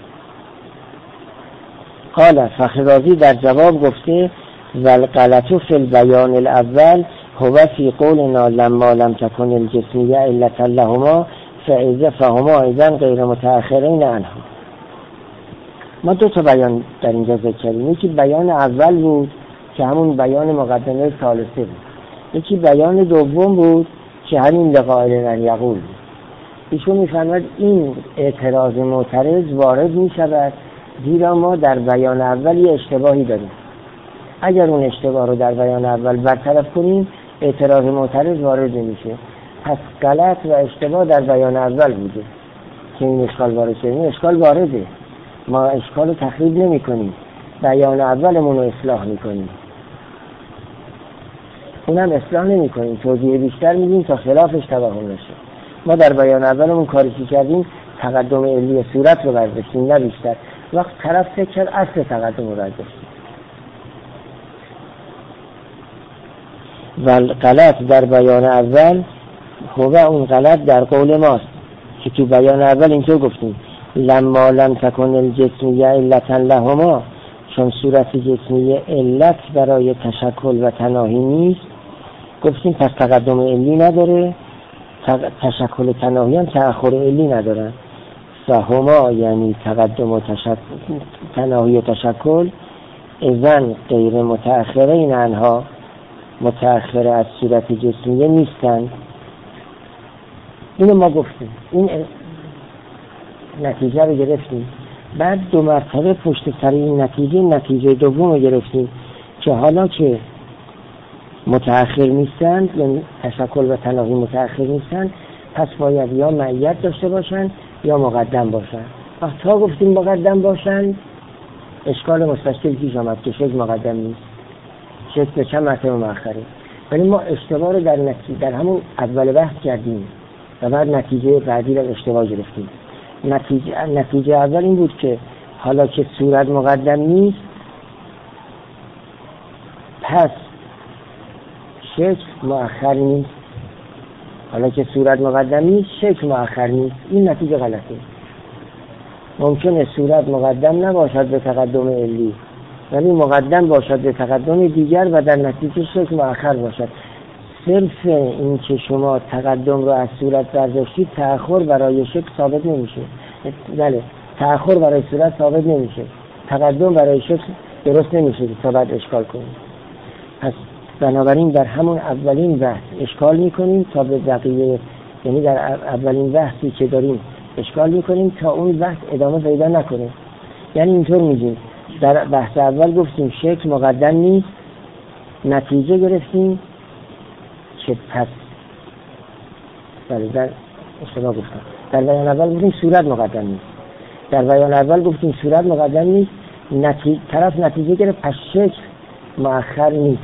قال فخررازی در جواب گفته والغلط فی البیان الاول هو فی قولنا لما لم تكن الجسمیه علة لهما فاذا فهما اذا غیر متأخرین عنها. ما دو تا بیان در اینجا ذکر کردیم. یکی بیان اول بود که همون بیان مقدمه ثالثه بود، یکی بیان دوم بود که همین لقائل من یقول بود. ایشون میفرماید این اعتراض معترض وارد میشود زیرا ما در بیان اول یه اشتباهی داریم. اگر اون اشتباه رو در بیان اول برطرف کنیم اعتراض معترض وارد نمیشه. پس غلط و اشتباه در بیان اول بوده که این اشکال وارد شده. این اشکال وارده، ما اشکال رو تخریب نمی کنیم، بیان اولمون رو اصلاح می کنیم. اونم اصلاح نمی کنیم، توضیح بیشتر میدیم تا خلافش توهم نشه. ما در بیان اولمون کاری که کردیم تقدم علی صورت رو برداشتیم، نه بیشتر. وقت طرف فکر کرد اصل تقدم رو برداشتیم. و غلط در بیان اول هو اون غلط در قول ماست که تو بیان اول اینطور گفتیم لما لم تکن الجسمیه علتا لهما، چون صورت جسمیه علت برای تشکل و تناهی نیست، گفتیم پس تقدم علی نداره، تشکل و تناهی هم تأخر علی ندارن. فهما یعنی تقدم و تشکل، تناهی و تشکل، اذن غیر متأخرین عنها، متأخر از صورت جسمیه نیستن. اینو ما گفتیم، این نتیجه رو گرفتیم. بعد دو مرتبه پشت سر این نتیجه نتیجه دوم رو گرفتیم که حالا که متأخر نیستند، یعنی تشکل و تناهی متأخر نیستند، پس باید یا معیت داشته باشند یا مقدم باشند. وقت تا گفتیم مقدم باشند اشکال مستشکل پیش آمد که شکل مقدم نیست، شکل به چند مرتبه مؤخره. ولی ما اشتباه رو در نتیجه در همون اول بحث کردیم و بعد نتیجه بعدی رو اشتباه گرفتیم. نتیجه نتیجه اول این بود که حالا که صورت مقدم نیست پس شکل مؤخر نیست. حالا که صورت مقدم نیست شکل مؤخر نیست. این نتیجه غلطه. ممکنه صورت مقدم نباشد به تقدم علی ولی مقدم باشد به تقدم دیگر و در نتیجه شکل مؤخر باشد. صرف این که شما تقدم رو از صورت برداشتید تأخر برای شکل ثابت نمیشه. بله، تأخر برای صورت ثابت نمیشه، تقدم برای شکل درست نمیشه تا بعد اشکال کنیم. پس بنابراین در همون اولین بحث اشکال میکنیم تا به بقیه، یعنی در اولین بحثی که داریم اشکال میکنیم تا اون بحث ادامه پیدا نکنه. یعنی اینطور میگیم در بحث اول گفتیم شکل مقدم نیست، نتیجه گرفتیم که پس بله در اشتباه گفتم در بیان اول گفتیم صورت مقدم نیست، در بیان اول گفتیم صورت مقدم نیست، نتیجه طرف نتیجه گرفت پس شکل مؤخر نیست.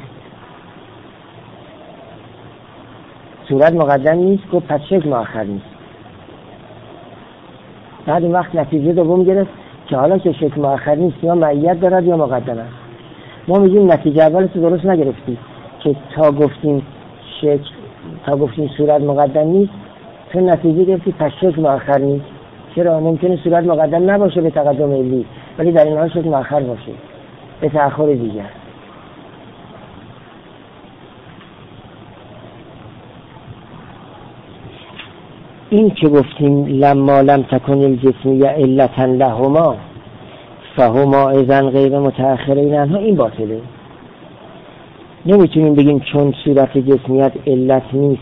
صورت مقدم نیست گفت پس شکل مؤخر نیست. بعد این وقت نتیجه دوم گرفت که حالا که شکل مؤخر نیست یا معیت دارد یا مقدم است. ما میگیم نتیجه اولش درست نگرفتی که تا گفتیم شکل تا گفتیم صورت مقدم نیست تو نتیجه گرفتی پس شکل مؤخر نیست. چرا؟ ممکنه صورت مقدم نباشه به تقدم علی ولی در این حال شکل مؤخر باشه به تأخر دیگر. این که گفتیم لما لم تکن الجسمیه علتا لهما فهما اذن غیر متأخرین عنها، این باطله. نمیتونیم بگیم چون صورت جسمیت علت نیست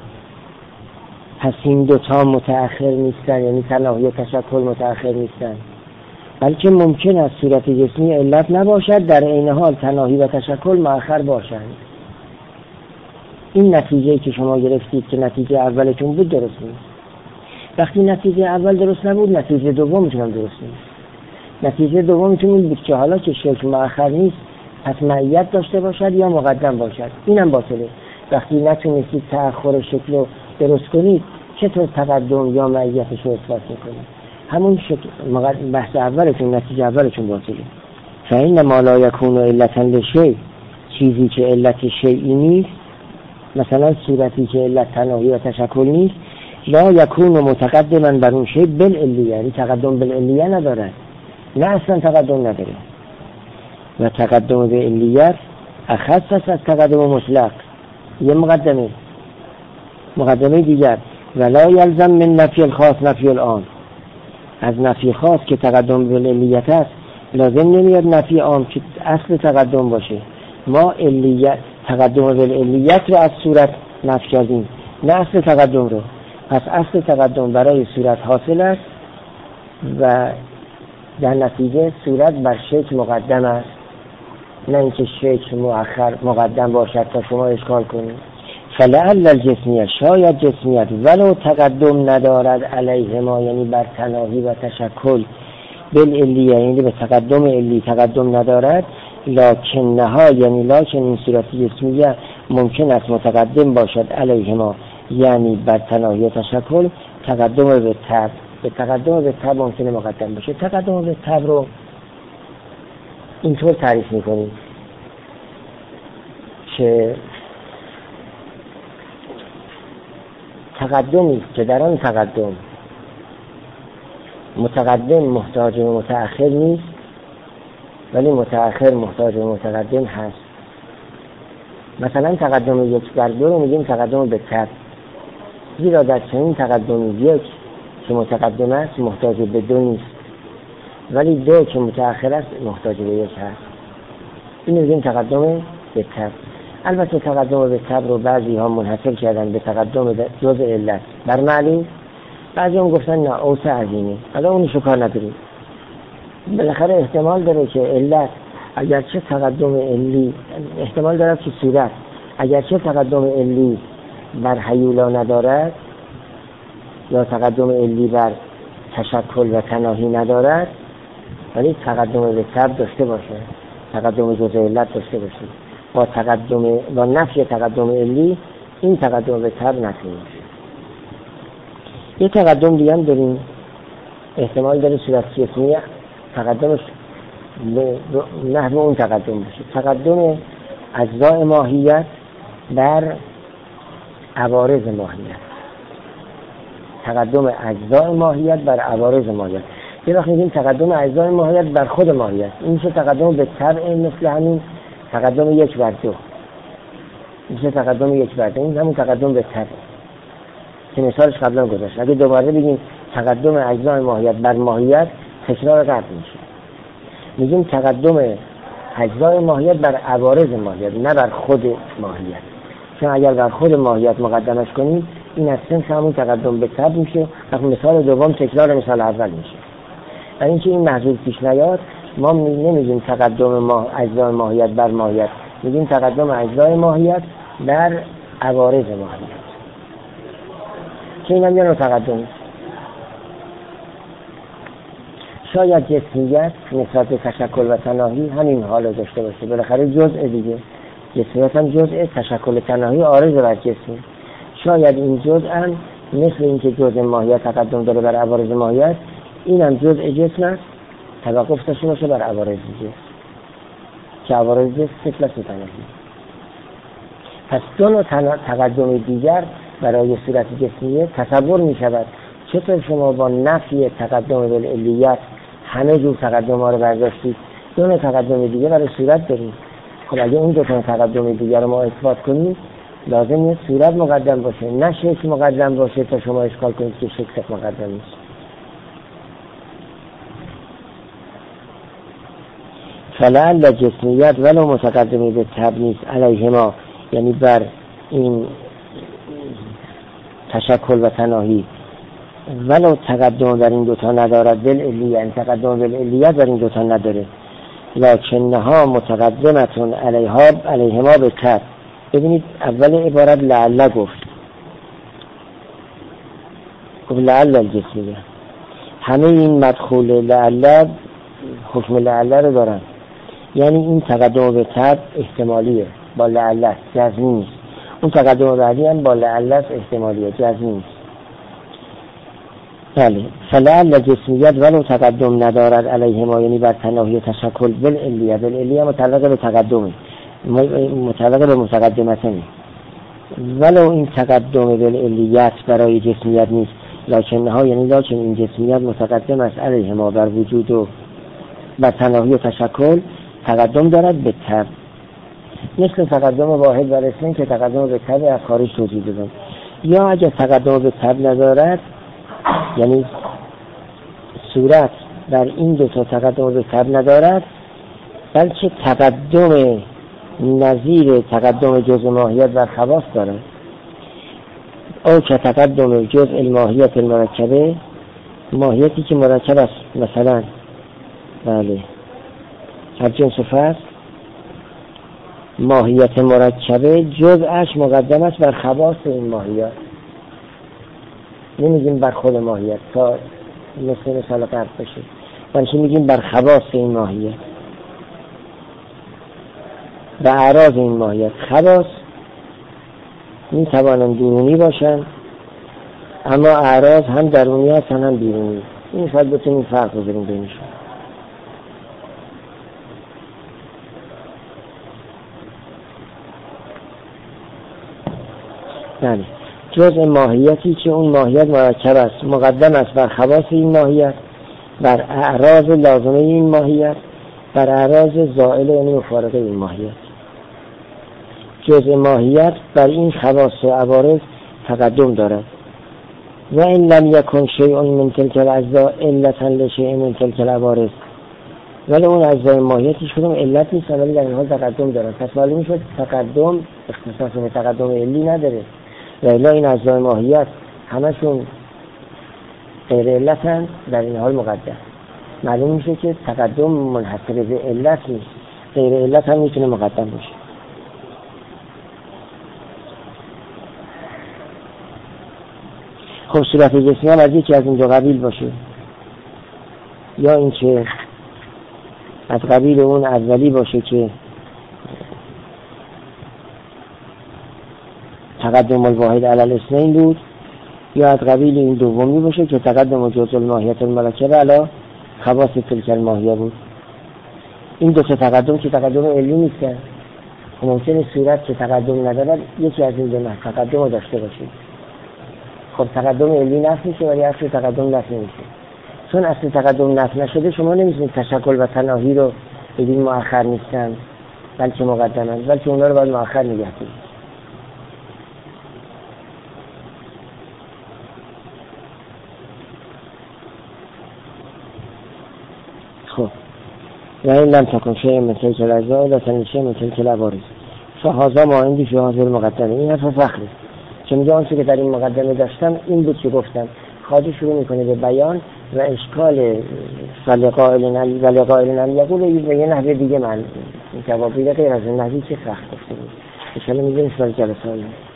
پس این دوتا متأخر نیستن، یعنی تناهی و تشکل متأخر نیستن، بلکه ممکن است صورت جسمی علت نباشد در عین حال تناهی و تشکل مؤخر باشند. این نتیجه‌ای که شما گرفتید که نتیجه اولتون بود درست نیست. وقتی نتیجه اول درست نبود نتیجه دومتون هم درست نیست. نتیجه دومتون این بود که حالا که شکل مؤخر نیست پس معیت داشته باشد یا مقدم باشد. اینم باطله. وقتی نتونستید تأخر شکل رو درست کنید چطور تقدم یا معیتش رو اثبات میکنید؟ همون شکل بحث اولتون نتیجه اولتون باطله. فإن ما لا یکون علتا لشیء، چیزی که علت شیئی نیست، مثلا صورتی که علت تناهی و تشکل نیست، لا یکون متقدما بر اون شیء بالعلیه، یعنی تقدم بالعلیه ندارد، نه اصلا تقدم نداره. و تقدم به علیت اخص است از تقدم مطلق. یه مقدمه مقدمه دیگر ولا یلزم من نفی الخاص نفی العام، از نفی خاص که تقدم به علیت است لازم نمیاد نفی عام که اصل تقدم باشه. ما علیت تقدم به علیت رو از صورت نفی کردیم نه اصل تقدم رو. پس اصل تقدم برای صورت حاصل است و در نتیجه صورت بر شکل مقدم است، نه اینکه شکل مؤخر مقدم باشد تا شما اشکال کنید. فلعل الجسمیت، شاید جسمیت ولو تقدم ندارد علیه ما، یعنی بر تناهی و تشکل بالعلیه، یعنی به تقدم علی تقدم ندارد، لکنها یعنی لکن این صورت جسمیه ممکن است متقدم باشد علیه ما، یعنی بر تناهی و تشکل تقدم به تب، به تقدم به تب ممکنه مقدم باشه. تقدم به تب رو اینطور تعریف میکنیم که تقدمی که در آن تقدم متقدم محتاج به متأخر نیست ولی متأخر محتاج به متقدم هست. مثلا تقدم یک بر دو رو میگیم تقدم به تب، زیرا در چنین تقدم یک که متقدم است محتاج به دو نیست ولی دو که متأخر است محتاج به یک هست. این میگیم تقدم به تب. البته تقدم به تب رو بعضی ها منحصر کردن به تقدم جز علت بر معلوم، بعضی هم گفتن نه اوسع از اینه، حالا اونشو کار نداریم. بالاخره احتمال داره که علت اگرچه تقدم علی احتمال داره که صورت اگرچه تقدم علی بر هیولا ندارد یا تقدم علی بر تشکل و تناهی ندارد، ولی تقدم به تب داشته باشه، تقدم جزء علت داشته باشه. با تقدم با نفی تقدم علی این تقدم به تب نفی میشه. یه تقدم دیگه هم داریم، احتمال داره صورت جسمی تقدمش نحو اون تقدم باشه، تقدم اجزای ماهیت بر عوارض ماهیت. تقدم اجزای ماهیت بر عوارض ماهیت. یه وقت میگیم تقدم اجزای ماهیت بر خود ماهیت، این میشه تقدم به طبع، مثل همین تقدم یک بر دو، میشه تقدم یک بر دو، این همون تقدم به طبع که مثالش قبلا گذاشت. اگه دوباره بگیم تقدم اجزای ماهیت بر ماهیت، تکرار قبل میشه. میگیم تقدم اجزای ماهیت بر عوارض ماهیت، نه بر خود ماهیت، چون اگر بر خود ماهیت مقدمش کنیم این از سنس همون تقدم به طبع میشه. وقتی مثال دوم تکرار مثال اول میشه. برای اینکه این محذوف پیش نیاد ما نمیگیم تقدم ماه اجزای ماهیت بر ماهیت، میگیم تقدم اجزای ماهیت بر عوارض ماهیت، که این هم یه نوع تقدم. شاید جسمیت نسبت به تشکل و تناهی همین حال داشته باشه، بالاخره جزء دیگه، جسمیت هم جزء، تشکل و تناهی عارض بر جسم. شاید این جزء هم مثل اینکه جزء ماهیت تقدم داره بر عوارض ماهیت، این هم جزء جسم است، توقف داشته باشه بر عوارض جسم، که عوارض جسم سکلس و تناهی. پس دو نوع تقدم دیگر برای صورت جسمیه تصور می شود. چطور شما با نفی تقدم بالعلیت همه جور تقدم ها رو برداشتید، دو نوع تقدم دیگه برای صورت داریم. خب اگه اون دو تا تقدم دیگر رو ما اثبات کنیم لازم یه صورت مقدم باشه، نه شکل مقدم باشه تا شما اشکال کنید که شکل مقدم نیست. فلعل جسمیت ولو متقدمی به طبع نیست علیهما، یعنی بر این تشکل و تناهی، ولو تقدم بر این دوتا ندارد بالعلیت، یعنی تقدم بالعلیت بر این دوتا نداره، لکنها متقدمتون علیها علیهما به طبع. ببینید اول عبارت لعل گفت، گفت لعل الجسمیه، همه این مدخول لعل حکم لعل رو دارن، یعنی این تقدم به طبع احتمالیه با لعل، جزمی نیست. اون تقدم بعدی هم با لعل احتمالیه، جزمی نیست. بله، فلعل جسمیت ولو تقدم ندارد علیهما، یعنی بر تناهی و تشکل بالعلیه، بالعلیه متعلق به تقدمه، متعلق به متقدمتنی، ولو این تقدم بالعلیت برای جسمیت نیست، لکنها یعنی لکن این جسمیت متقدم است علیهما بر وجود و بر تناهی و تشکل تقدم دارد به طبع، مثل تقدم واحد بر اثنین که تقدم به طبع از خارج توضیح دادم. یا اگر تقدم به طبع ندارد، یعنی صورت در این دو تا تقدم به طبع ندارد، بلکه تقدم نظیر تقدم جزء ماهیت بر خواص دارد، او که تقدم جزء الماهیت المرکبه، ماهیتی که مرکب است، مثلا بله هر جنس و فصل ماهیت مرکبه جزءش مقدم است بر خواص این ماهیت، نمیگیم بر خود ماهیت تا مثل مثال قرد بشه، بلکه میگیم بر خواص این ماهیت و اعراض این ماهیت. خواص میتوانند درونی باشند، اما اعراض هم درونی هستند هم بیرونی. این شاید بتونیم فرق بذاریم بینشون. بله، جزء ماهیتی که اون ماهیت مرکب است، مقدم است بر خواص این ماهیت، بر اعراض لازمه این ماهیت، بر اعراض زائل یعنی مفارقه این ماهیت. جزء ماهیت بر این خواص و عوارض تقدم دارد. و این لم یکن شیء من تلک الاجزاء علتا لشیء من تلک العوارض، ولی اون اجزای ماهیتی شدم علت نیست، ولی در این حال تقدم دارد. پس معلوم شد تقدم اختصاص به تقدم علی نداره، و الا این اجزای ماهیت همشون غیر علتن، در این حال مقدم. معلوم میشه که تقدم منحصر به علت نیست، غیر علت هم میتونه مقدم باشه. خب صورت جسمی هم از یکی از این دو قبیل باشه، یا اینکه از قبیل اون اولی باشه که تقدم الواحد علی الاثنین بود، یا از قبیل این دومی باشه که تقدم جزء الماهیت المرکبه علی خواص تلک الماهیه بود. این دو تا تقدم که تقدم علی نیستن، ممکنه صورت که تقدم ندارد یکی از این دو نه تقدم رو داشته باشه. خب تقدم علی نفی میشه ولی اصل تقدم نفی نمیشه. چون اصل تقدم نفی نشده شما نمیتونید تشکل و تناهی رو بگید مؤخر نیستن بلکه مقدمن، بلکه اونا رو باید مؤخر نگه دارید. خب و این لم تکن شیء من تلک الاجزاء لا تنی شیء من تلک العوارض فهذا ما عندی فی هذه المقدمه. این حرف فخره که میگه آنچه که در این مقدمه داشتم این بود که گفتم. خواهی شروع میکنه به بیان و اشکال فلقائلن ولقائلن یقول به یه نحوه دیگه من جوابی غیر از این نحوی که سخت گفته بود. ان شاء الله میگیم سوال جلسه